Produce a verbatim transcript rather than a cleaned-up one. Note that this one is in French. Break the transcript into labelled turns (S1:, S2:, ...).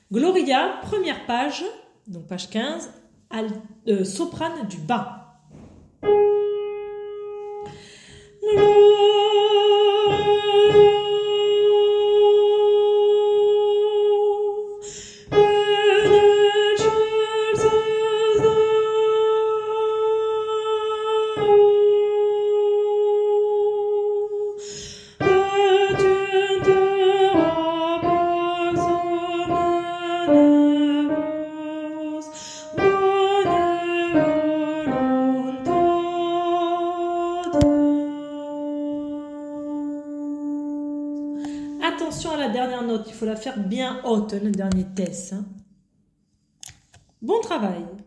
S1: Gloria, première page, donc page quinze, al, euh, soprane du bas. Attention à la dernière note, il faut la faire bien haute, le dernier test. Bon travail!